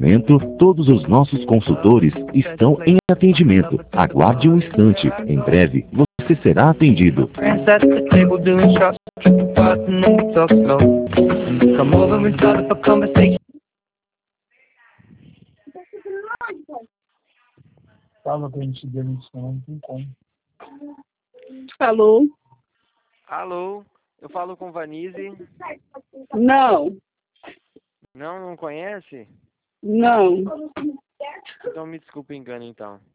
momento, todos os nossos consultores estão em atendimento. Aguarde um instante. Em breve, você será atendido. Fala pra gente demissão, não tem como. Alô? Alô, eu falo com Vanise. Não, Não conhece? não. Então me desculpe o engano então.